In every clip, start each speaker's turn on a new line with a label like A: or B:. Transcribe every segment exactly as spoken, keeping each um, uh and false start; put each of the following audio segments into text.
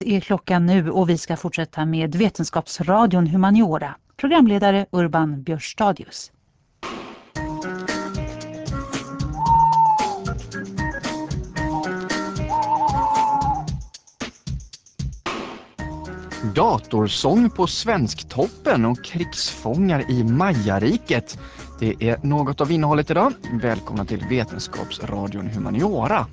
A: Det är klockan nu och vi ska fortsätta med Vetenskapsradion Humaniora. Programledare Urban Björstadius.
B: Datorsång på Svensktoppen och krigsfångar i Majariket. Det är något av innehållet idag. Välkomna till Vetenskapsradion Humaniora.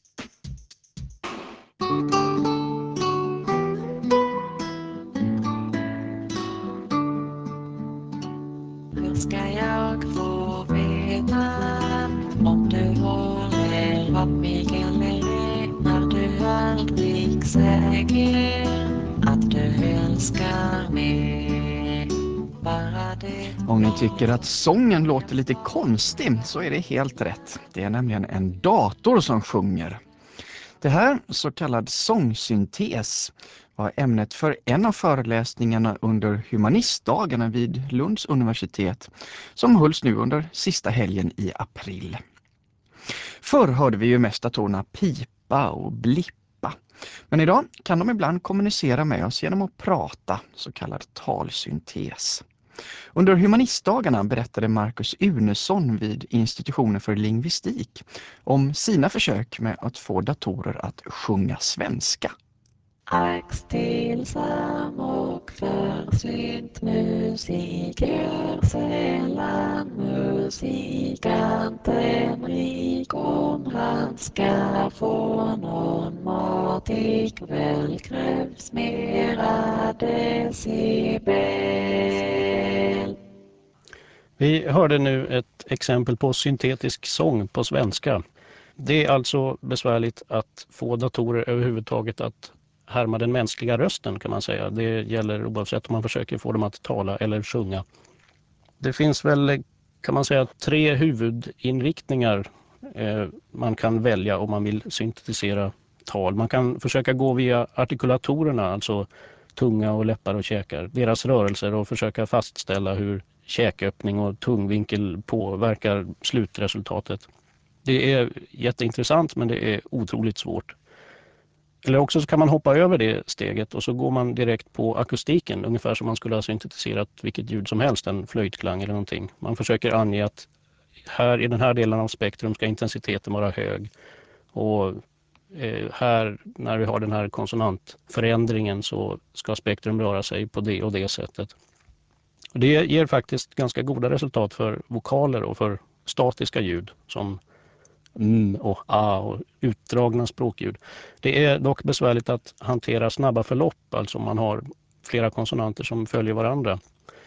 C: Hur ska jag få veta om du håller av mig eller när du aldrig säger att du älskar mig? Bara det.
B: Om ni tycker att sången låter lite konstig så är det helt rätt. Det är nämligen en dator som sjunger. Det här, så kallad sångsyntes, var ämnet för en av föreläsningarna under humanistdagarna vid Lunds universitet som hölls nu under sista helgen i april. Förr hörde vi ju mest datorerna pipa och blippa, men idag kan de ibland kommunicera med oss genom att prata, så kallad talsyntes. Under humanistdagarna berättade Marcus Unesson vid Institutionen för lingvistik om sina försök med att få datorer att sjunga svenska.
C: Axtillsam och försynt musik gör sällan musikanten rik. Om han ska få någon mat ikväll krävs mera decibel.
D: Vi hörde nu ett exempel på syntetisk sång på svenska. Det är alltså besvärligt att få datorer överhuvudtaget att härma den mänskliga rösten, kan man säga. Det gäller oavsett om man försöker få dem att tala eller sjunga. Det finns väl, kan man säga, tre huvudinriktningar eh, man kan välja om man vill syntetisera tal. Man kan försöka gå via artikulatorerna, alltså tunga och läppar och käkar, deras rörelser, och försöka fastställa hur käköppning och tungvinkel påverkar slutresultatet. Det är jätteintressant, men det är otroligt svårt. Eller också så kan man hoppa över det steget och så går man direkt på akustiken, ungefär som man skulle ha syntetiserat vilket ljud som helst, en flöjtklang eller någonting. Man försöker ange att här i den här delen av spektrum ska intensiteten vara hög, och eh, här när vi har den här konsonantförändringen så ska spektrum röra sig på det och det sättet. Och det ger faktiskt ganska goda resultat för vokaler och för statiska ljud som mm och a och utdragna språkljud. Det är dock besvärligt att hantera snabba förlopp, alltså om man har flera konsonanter som följer varandra.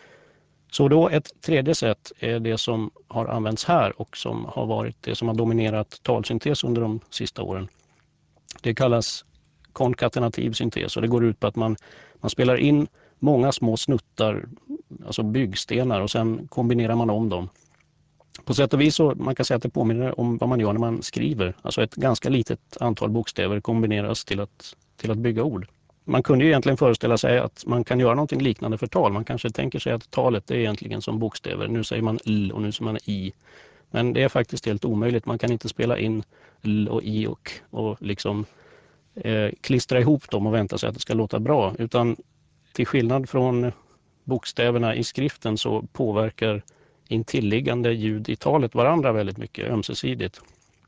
D: Så då ett tredje sätt är det som har använts här och som har varit det som har dominerat talsyntes under de sista åren. Det kallas konkatenativ syntes, och det går ut på att man, man spelar in många små snuttar, alltså byggstenar, och sen kombinerar man om dem. På sätt och vis så man kan säga att det påminner om vad man gör när man skriver. Alltså ett ganska litet antal bokstäver kombineras till att, till att bygga ord. Man kunde ju egentligen föreställa sig att man kan göra någonting liknande för tal. Man kanske tänker sig att talet är egentligen som bokstäver. Nu säger man l och nu säger man i. Men det är faktiskt helt omöjligt. Man kan inte spela in l och i och, och liksom eh, klistra ihop dem och vänta sig att det ska låta bra. Utan till skillnad från bokstäverna i skriften så påverkar intilliggande ljud i talet varandra väldigt mycket ömsesidigt.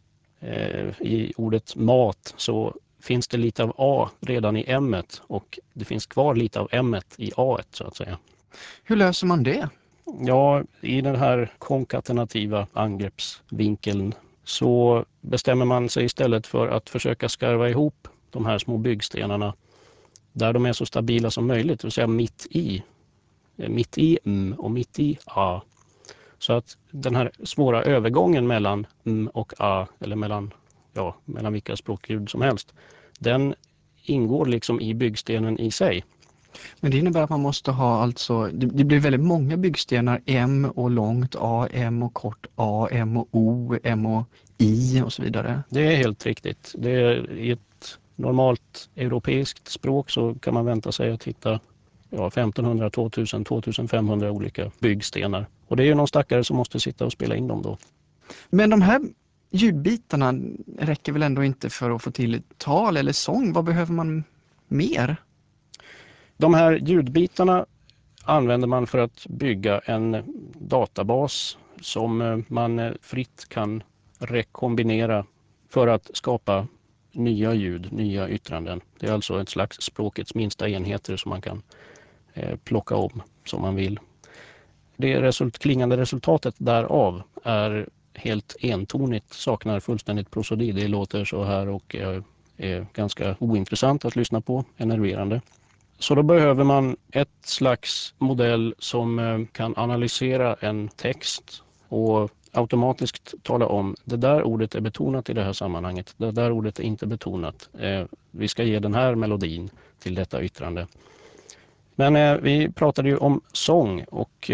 D: Eh, I ordet mat så finns det lite av A redan i M-et, och det finns kvar lite av M-et i A-et, så att säga.
B: Hur löser man det?
D: Ja, i den här konkatenativa angreppsvinkeln så bestämmer man sig istället för att försöka skarva ihop de här små byggstenarna där de är så stabila som möjligt, det vill säga mitt i. Mitt i M och mitt i A. Så att den här svåra övergången mellan M och A, eller mellan, ja, mellan vilka språkljud som helst, den ingår liksom i byggstenen i sig.
B: Men det innebär att man måste ha alltså, det, det blir väldigt många byggstenar, M och långt A, M och kort A, M och O, M och I och så vidare.
D: Det är helt riktigt. Det är, i ett normalt europeiskt språk så kan man vänta sig att hitta ja, femtonhundra, tvåtusen, tvåtusenfemhundra olika byggstenar. Och det är ju någon stackare som måste sitta och spela in dem då.
B: Men de här ljudbitarna räcker väl ändå inte för att få till tal eller sång? Vad behöver man mer?
D: De här ljudbitarna använder man för att bygga en databas som man fritt kan rekombinera för att skapa nya ljud, nya yttranden. Det är alltså ett slags språkets minsta enheter som man kan eh, plocka om som man vill. Det result, klingande resultatet därav är helt entonigt, saknar fullständigt prosodi. Det låter så här och är, är ganska ointressant att lyssna på, enerverande. Så då behöver man ett slags modell som kan analysera en text och automatiskt tala om det där ordet är betonat i det här sammanhanget, det där ordet är inte betonat. Vi ska ge den här melodin till detta yttrande. Men vi pratade ju om sång och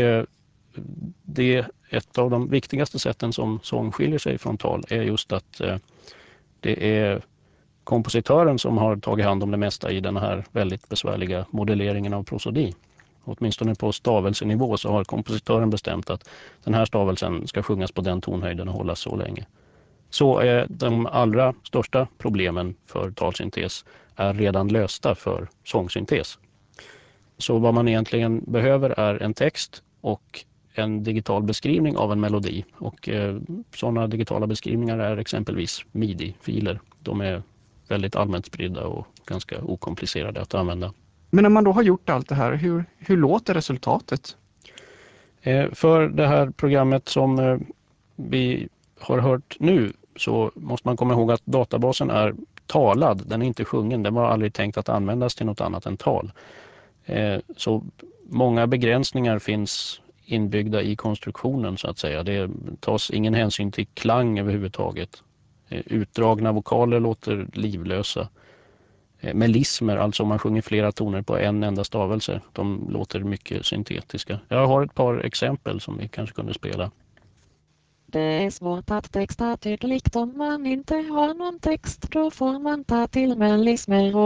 D: det är ett av de viktigaste sätten som sång skiljer sig från tal är just att det är kompositören som har tagit hand om det mesta i den här väldigt besvärliga modelleringen av prosodi. Åtminstone på stavelsenivå så har kompositören bestämt att den här stavelsen ska sjungas på den tonhöjden och hållas så länge. Så är de allra största problemen för talsyntes är redan lösta för sångsyntes. Så vad man egentligen behöver är en text och en digital beskrivning av en melodi. Och eh, sådana digitala beskrivningar är exempelvis midi-filer. De är väldigt allmänt spridda och ganska okomplicerade att använda.
B: Men när man då har gjort allt det här, hur, hur låter resultatet?
D: Eh, för det här programmet som eh, vi har hört nu så måste man komma ihåg att databasen är talad, den är inte sjungen, den var aldrig tänkt att användas till något annat än tal. Eh, så många begränsningar finns inbyggda i konstruktionen så att säga. Det tas ingen hänsyn till klang överhuvudtaget. Eh, utdragna vokaler låter livlösa. Eh, melismer, alltså om man sjunger flera toner på en enda stavelse, de låter mycket syntetiska. Jag har ett par exempel som vi kanske kunde spela.
C: Det är svårt att texta tydligt om man inte har någon text. Då får man ta till melismer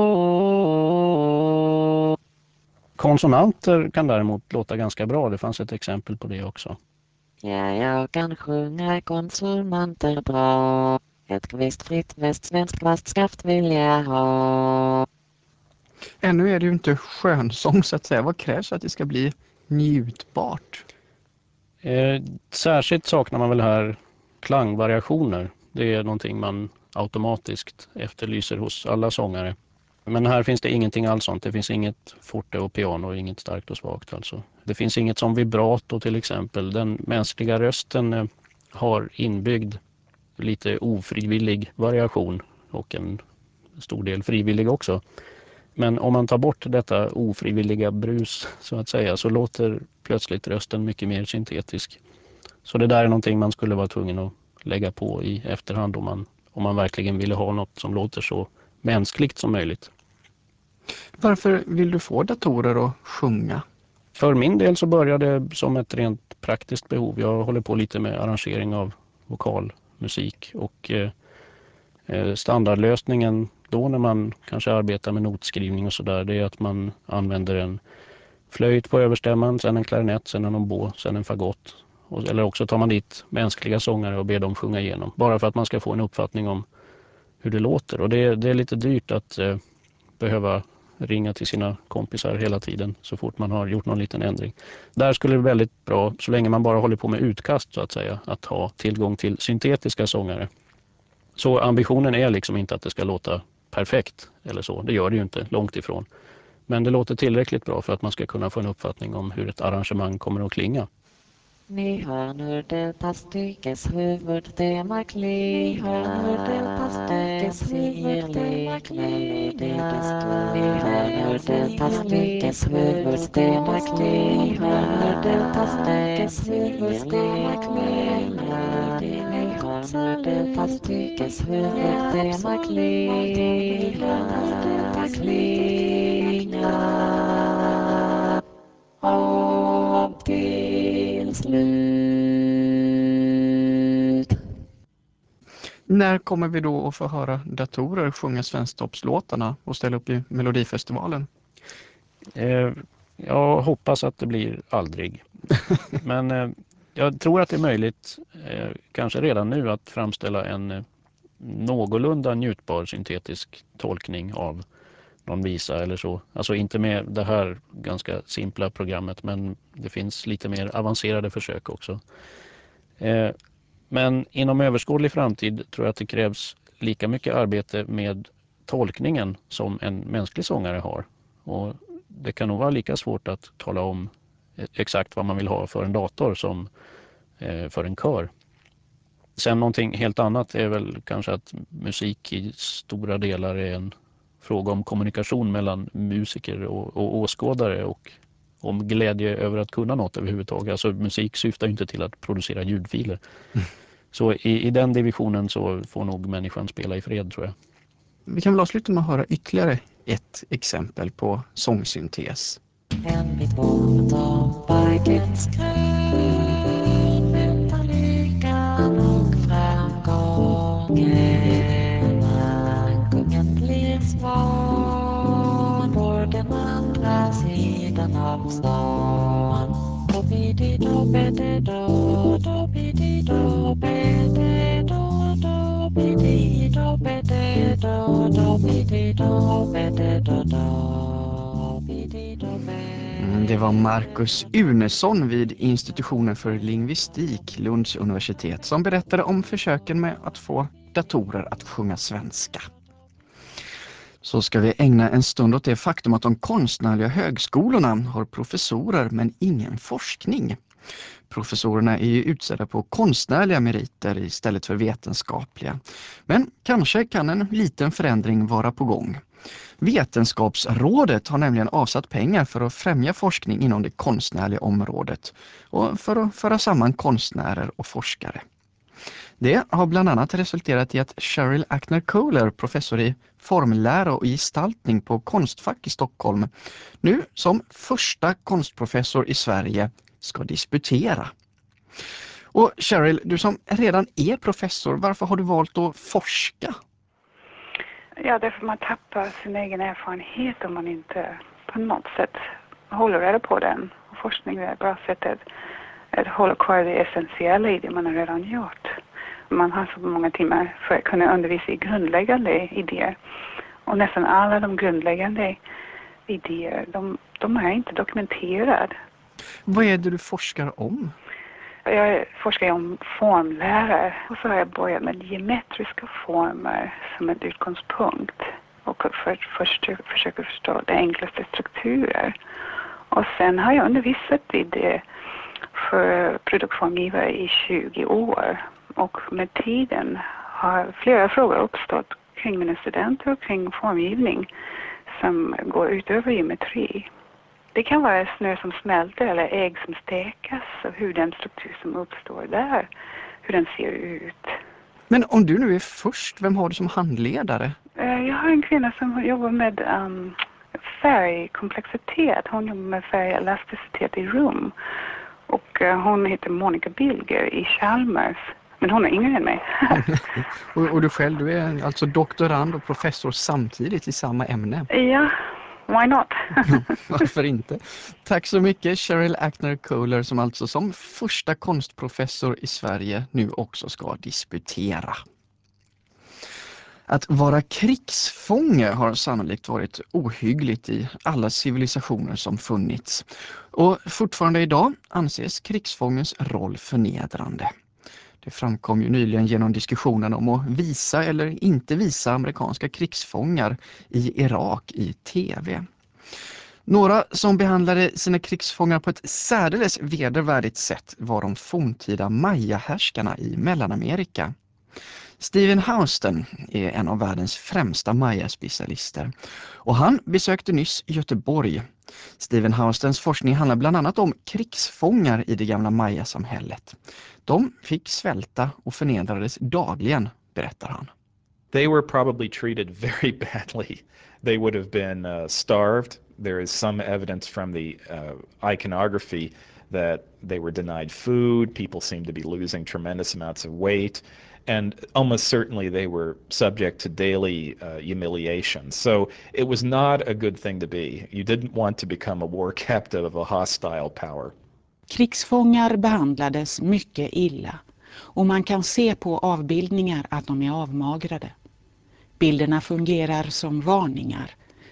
C: och...
D: Konsonanter kan däremot låta ganska bra. Det fanns ett exempel på det också.
C: Ja, jag kan sjunga konsonanter bra. Ett kvistfritt västsvenskt kvastskaft vill jag ha.
B: Ännu är det ju inte skönsång så att säga. Vad krävs för att det ska bli njutbart?
D: Eh, särskilt saknar man väl här klangvariationer. Det är någonting man automatiskt efterlyser hos alla sångare. Men här finns det ingenting alls sånt. Det finns inget forte och piano, inget starkt och svagt alltså. Det finns inget som vibrato till exempel. Den mänskliga rösten eh, har inbyggd lite ofrivillig variation och en stor del frivillig också. Men om man tar bort detta ofrivilliga brus så att säga så låter plötsligt rösten mycket mer syntetisk. Så det där är någonting man skulle vara tvungen att lägga på i efterhand om man, om man verkligen ville ha något som låter så mänskligt som möjligt.
B: Varför vill du få datorer att sjunga?
D: För min del så började det som ett rent praktiskt behov. Jag håller på lite med arrangering av vokalmusik och eh, standardlösningen då när man kanske arbetar med notskrivning och sådär, det är att man använder en flöjt på överstämman, sen en klarinett, sen en oboe, sen en fagott. Och, eller också tar man dit mänskliga sångare och ber dem sjunga igenom. Bara för att man ska få en uppfattning om hur det låter. Och det, det är lite dyrt att eh, behöva ringa till sina kompisar hela tiden så fort man har gjort någon liten ändring. Där skulle det vara väldigt bra, så länge man bara håller på med utkast så att säga, att ha tillgång till syntetiska sångare. Så ambitionen är liksom inte att det ska låta perfekt eller så. Det gör det ju inte, långt ifrån. Men det låter tillräckligt bra för att man ska kunna få en uppfattning om hur ett arrangemang kommer att klinga.
C: Ni hör nu Delta styckes huvudtema klinga. Ni hör nu Delta styckes huvudtema klinga. Ni hör nu Delta styckes huvudtema klinga. Ni hör nu Delta styckes huvudtema klinga. Ni hör nu Delta styckes huvudtema klinga. Delta klinga. Av till slut.
B: När kommer vi då att få höra datorer sjunga Svensktoppslåtarna och ställa upp i Melodifestivalen?
D: Eh, jag hoppas att det blir aldrig. Men eh, jag tror att det är möjligt, eh, kanske redan nu, att framställa en eh, någorlunda njutbar syntetisk tolkning av någon visa eller så. Alltså inte med det här ganska simpla programmet, men det finns lite mer avancerade försök också. Eh, men inom överskådlig framtid tror jag att det krävs lika mycket arbete med tolkningen som en mänsklig sångare har. Och det kan nog vara lika svårt att tala om exakt vad man vill ha för en dator som eh, för en kör. Sen någonting helt annat är väl kanske att musik i stora delar är en fråga om kommunikation mellan musiker och, och åskådare och om glädje över att kunna något överhuvudtaget. Alltså musik syftar ju inte till att producera ljudfiler. Mm. Så i, i den divisionen så får nog människan spela i fred, tror jag.
B: Vi kan väl avsluta med att höra ytterligare ett exempel på sångsyntes.
C: En bit bort om parkens grön väntar lyckan och framgången. Kungen blir svan på den andra sidan av stan. Dobbidi-dobbidi-då, dobbidi-dobbidi-då, dobbidi-dobbidi-då, dobbidi-dobbidi-då.
B: Mm, det var Marcus Unesson vid Institutionen för lingvistik, Lunds universitet, som berättade om försöken med att få datorer att sjunga svenska. Så ska vi ägna en stund åt det faktum att de konstnärliga högskolorna har professorer men ingen forskning. Professorerna är ju utsedda på konstnärliga meriter istället för vetenskapliga. Men kanske kan en liten förändring vara på gång. Vetenskapsrådet har nämligen avsatt pengar för att främja forskning inom det konstnärliga området och för att föra samman konstnärer och forskare. Det har bland annat resulterat i att Cheryl Ackner-Kohler, professor i formlära och gestaltning på Konstfack i Stockholm, nu som första konstprofessor i Sverige ska disputera. Och Cheryl, du som redan är professor, varför har du valt att forska?
E: Ja, därför man tappar sin egen erfarenhet om man inte på något sätt håller reda på den. Och forskning är ett bra sätt att, att hålla kvar det essentiella i det man har redan gjort. Man har så många timmar för att kunna undervisa i grundläggande idéer. Och nästan alla de grundläggande idéer, de, de är inte dokumenterade.
B: Vad är det du forskar om?
E: Jag forskar om formlära och så har jag börjat med geometriska former som en utgångspunkt och för att först försöka förstå de enklaste strukturer. Och sen har jag undervisat i det för produktformgivare i tjugo år och med tiden har flera frågor uppstått kring mina studenter och kring formgivning som går utöver geometri. Det kan vara snö som smälter eller ägg som stekas och hur den struktur som uppstår där, hur den ser ut.
B: Men om du nu är först, vem har du som handledare?
E: Jag har en kvinna som jobbar med um, färgkomplexitet. Hon jobbar med färgelasticitet i rum. Och uh, hon heter Monica Bilger i Chalmers. Men hon är yngre än mig.
B: och, och du själv, du är alltså doktorand och professor samtidigt i samma ämne?
E: Ja. Why not?
B: Varför inte? Tack så mycket Cheryl Ackner-Kohler som alltså som första konstprofessor i Sverige nu också ska disputera. Att vara krigsfånge har sannolikt varit ohyggligt i alla civilisationer som funnits. Och fortfarande idag anses krigsfångens roll förnedrande. Det framkom ju nyligen genom diskussionen om att visa eller inte visa amerikanska krigsfångar i Irak i tv. Några som behandlade sina krigsfångar på ett särdeles vedervärdigt sätt var de forntida Maya-härskarna i Mellanamerika. Stephen Houston är en av världens främsta Maya-specialister och han besökte nyss Göteborg. Stephen Houstons forskning handlar bland annat om krigsfångar i det gamla Maya-samhället. De fick svälta och förnedrades dagligen, berättar han.
F: They were probably treated very badly. They would have been uh, starved. There is some evidence from the uh, iconography that they were denied food. People seemed to be losing tremendous amounts of weight. And almost certainly they were subject to daily uh, humiliation. So it was not a good thing to be. You didn't want to become a war captive of a hostile power.
G: Krigsfångar behandlades mycket illa och man kan se på avbildningar att de är avmagrade. Bilderna fungerar som varningar,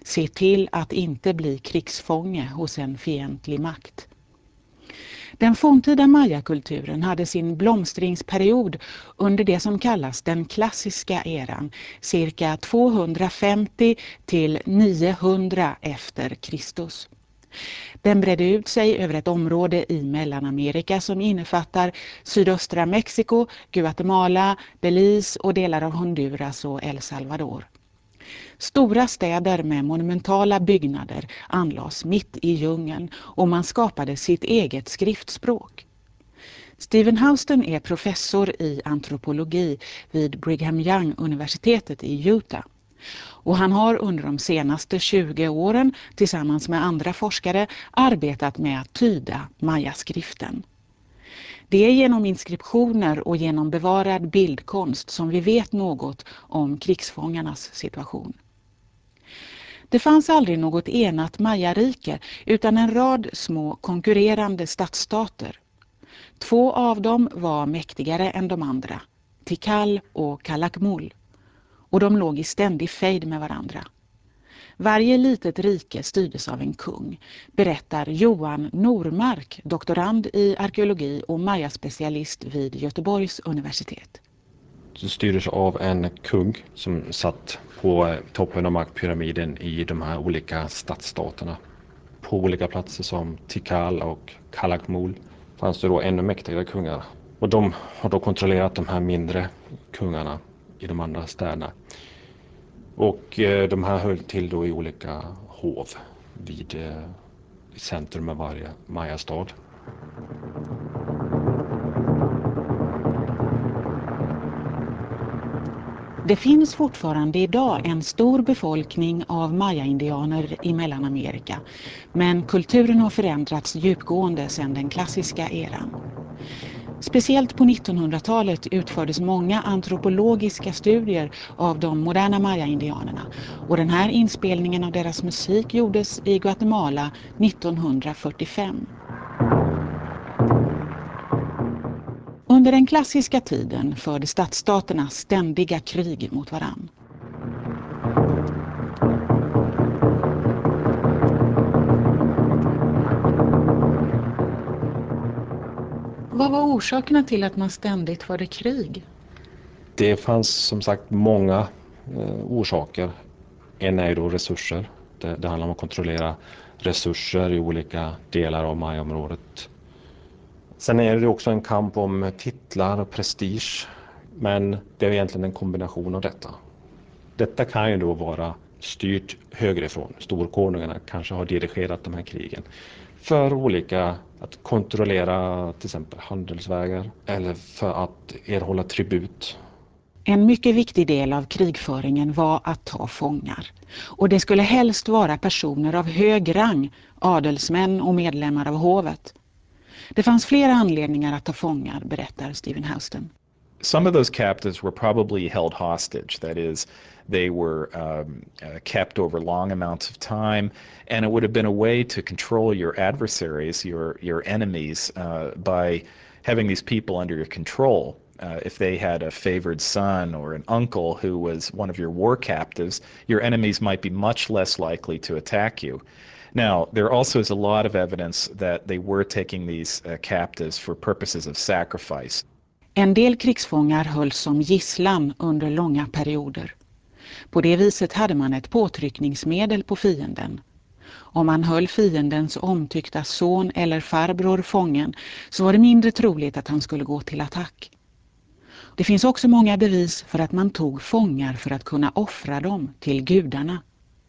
G: Se till att inte bli krigsfånge hos en fientlig makt. Den forntida mayakulturen hade sin blomstringsperiod under det som kallas den klassiska eran, cirka tvåhundrafemtio till niohundra efter Kristus. Den bredde ut sig över ett område i Mellanamerika som innefattar sydöstra Mexiko, Guatemala, Belize och delar av Honduras och El Salvador. Stora städer med monumentala byggnader anlades mitt i djungeln och man skapade sitt eget skriftspråk. Stephen Houston är professor i antropologi vid Brigham Young-universitetet i Utah. Och han har under de senaste tjugo åren tillsammans med andra forskare arbetat med att tyda mayaskriften. Det är genom inskriptioner och genom bevarad bildkonst som vi vet något om krigsfångarnas situation. Det fanns aldrig något enat mayarike utan en rad små konkurrerande stadsstater. Två av dem var mäktigare än de andra, Tikal och Calakmul, och de låg i ständig fejd med varandra. Varje litet rike styrdes av en kung, berättar Johan Normark, doktorand i arkeologi och mayaspecialist vid Göteborgs universitet.
H: Det styrdes av en kung som satt på toppen av maktpyramiden i de här olika stadsstaterna. På olika platser som Tikal och Calakmul fanns det då ännu mäktigare kungar. Och de har då kontrollerat de här mindre kungarna i de andra städerna. Och eh, de här höll till då i olika hov vid eh, i centrum av varje mayastad.
G: Det finns fortfarande idag en stor befolkning av maya-indianer i Mellanamerika, men kulturen har förändrats djupgående sedan den klassiska eran. Speciellt på nittonhundratalet utfördes många antropologiska studier av de moderna maya-indianerna och den här inspelningen av deras musik gjordes i Guatemala nittonhundrafyrtiofem. Under den klassiska tiden förde stadsstaterna ständiga krig mot varann. Vad var orsakerna till att man ständigt förde krig?
H: Det fanns som sagt många eh, orsaker. En är ju då resurser. Det, det handlar om att kontrollera resurser i olika delar av Maya-området. Sen är det också en kamp om titlar och prestige. Men det är egentligen en kombination av detta. Detta kan ju då vara styrt högerifrån. Storkonungarna kanske har dirigerat de här krigen för olika, att kontrollera till exempel handelsvägar eller för att erhålla tribut.
G: En mycket viktig del av krigföringen var att ta fångar. Och det skulle helst vara personer av hög rang, adelsmän och medlemmar av hovet. Det fanns flera anledningar att ta fångar, berättar Stephen Houston.
F: Some of those captives were probably held hostage. That is, they were um, uh, kept over long amounts of time, and it would have been a way to control your adversaries, your your enemies, uh, by having these people under your control. Uh, if they had a favored son or an uncle who was one of your war captives, your enemies might be much less likely to attack you. Now, there also is a lot of evidence that they were taking these uh, captives for purposes of sacrifice.
G: En del krigsfångar hölls som gisslan under långa perioder. På det viset hade man ett påtryckningsmedel på fienden. Om man höll fiendens omtyckta son eller farbror fången så var det mindre troligt att han skulle gå till attack. Det finns också många bevis för att man tog fångar för att kunna offra dem till gudarna.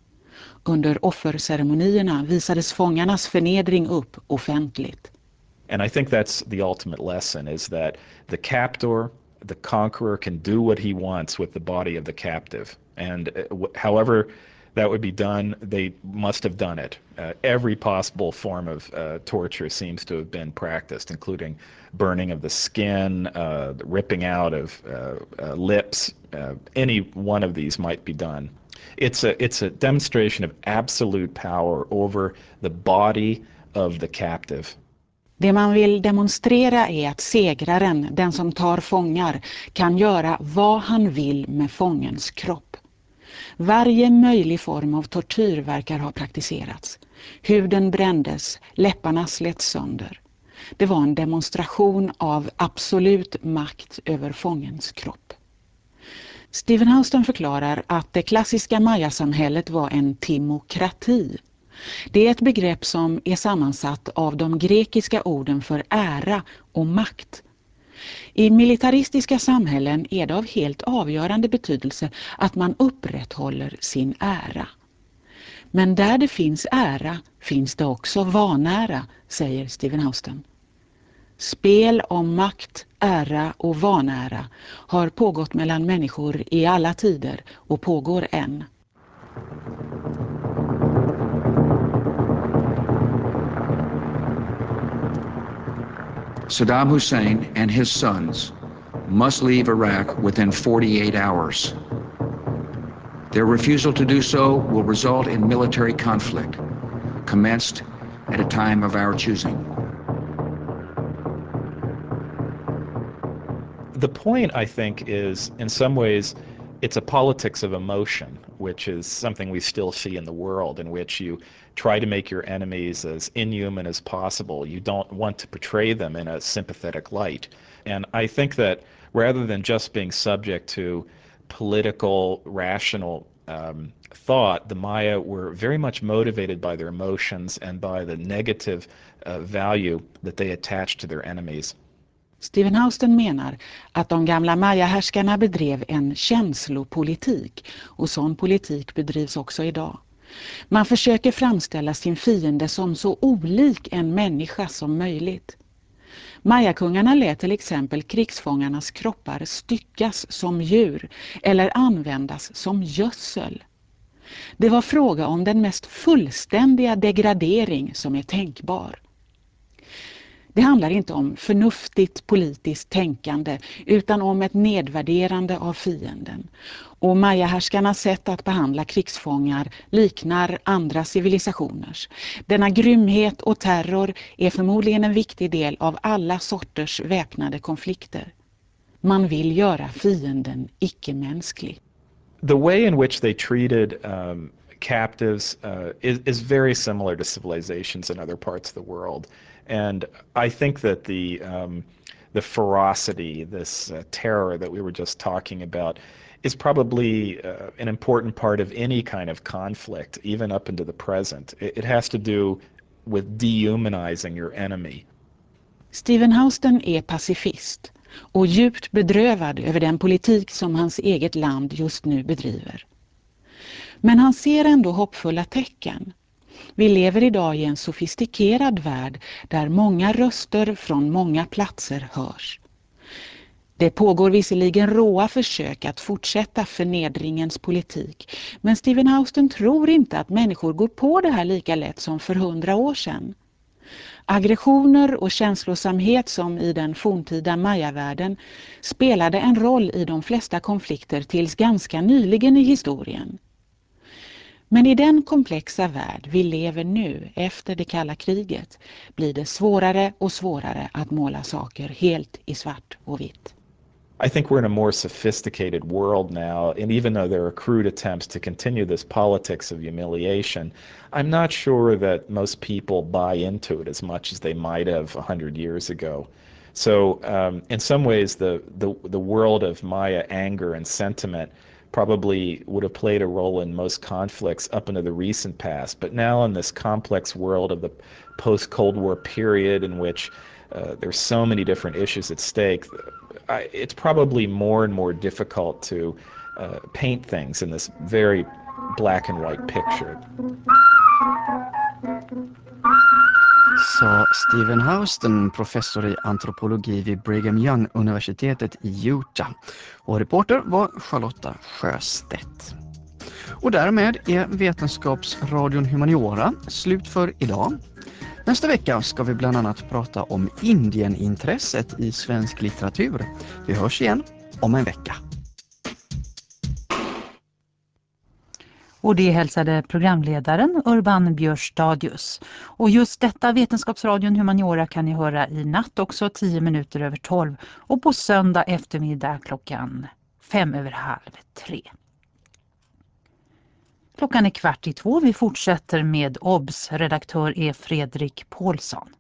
G: Under offerceremonierna visades fångarnas förnedring upp offentligt.
F: And I think that's the ultimate lesson, is that the captor, the conqueror, can do what he wants with the body of the captive. And uh, however that would be done, they must have done it. Uh, every possible form of uh, torture seems to have been practiced, including burning of the skin, uh, the ripping out of uh, uh, lips. Uh, any one of these might be done. It's a, it's a demonstration of absolute power over the body of the captive.
G: Det man vill demonstrera är att segraren, den som tar fångar, kan göra vad han vill med fångens kropp. Varje möjlig form av tortyr verkar ha praktiserats. Huden brändes, läpparna slet sönder. Det var en demonstration av absolut makt över fångens kropp. Stephen Houston förklarar att det klassiska mayasamhället var en timokrati. Det är ett begrepp som är sammansatt av de grekiska orden för ära och makt. I militaristiska samhällen är det av helt avgörande betydelse att man upprätthåller sin ära. Men där det finns ära finns det också vanära, säger Stephen Houston. Spel om makt, ära och vanära har pågått mellan människor i alla tider och pågår än.
I: Saddam Hussein and his sons must leave Iraq within forty-eight hours. Their refusal to do so will result in military conflict, commenced at a time of our choosing.
F: The point, I think, is in some ways it's a politics of emotion, which is something we still see in the world, in which you try to make your enemies as inhuman as possible. You don't want to portray them in a sympathetic light. And I think that rather than just being subject to political, rational um, thought, the Maya were very much motivated by their emotions and by the negative uh, value that they attached to their enemies.
G: Stephen Houston menar att de gamla Maya-härskarna bedrev en känslopolitik, och sån politik bedrivs också idag. Man försöker framställa sin fiende som så olik en människa som möjligt. Mayakungarna lät till exempel krigsfångarnas kroppar styckas som djur eller användas som gödsel. Det var fråga om den mest fullständiga degradering som är tänkbar. Det handlar inte om förnuftigt politiskt tänkande utan om ett nedvärderande av fienden. Och Maya-härskarnas sätt att behandla krigsfångar liknar andra civilisationers. Denna grymhet och terror är förmodligen en viktig del av alla sorters väpnade konflikter. Man vill göra fienden icke-mänsklig.
F: The way in which they treated um, captives uh, is, is very similar to civilizations in other parts of the world. And I think that the um, the ferocity, this uh, terror that we were just talking about, is probably uh, an important part of any kind of conflict, even up into the present. It, it has to do with dehumanizing your enemy.
G: Stephen Houston är pacifist och djupt bedrövad över den politik som hans eget land just nu bedriver. Men han ser ändå hoppfulla tecken. Vi lever idag i en sofistikerad värld där många röster från många platser hörs. Det pågår visserligen råa försök att fortsätta förnedringens politik, men Stephen Houston tror inte att människor går på det här lika lätt som för hundra år sedan. Aggressioner och känslosamhet som i den forntida Maya-världen spelade en roll i de flesta konflikter tills ganska nyligen i historien. Men i den komplexa värld vi lever nu efter det kalla kriget blir det svårare och svårare att måla saker helt i svart och vitt.
F: I think we're in a more sophisticated world now, and even though there are crude attempts to continue this politics of humiliation, I'm not sure that most people buy into it as much as they might have a hundred years ago. So um, in some ways, the, the, the world of Maya anger and sentiment probably would have played a role in most conflicts up into the recent past. But now in this complex world of the post-Cold War period in which uh, there's so many different issues at stake, I, it's probably more and more difficult to uh, paint things in this very black and white picture.
B: Sa Stephen Houston, professor i antropologi vid Brigham Young-universitetet i Utah. Och reporter var Charlotta Sjöstedt. Och därmed är Vetenskapsradion Humaniora slut för idag. Nästa vecka ska vi bland annat prata om Indienintresset i svensk litteratur. Vi hörs igen om en vecka.
A: Och det hälsade programledaren Urban Björstadius. Och just detta Vetenskapsradion Humaniora kan ni höra i natt också tio minuter över tolv och på söndag eftermiddag klockan fem över halv tre. Klockan är kvart i två. Vi fortsätter med O B S. Redaktör är Fredrik Paulsson.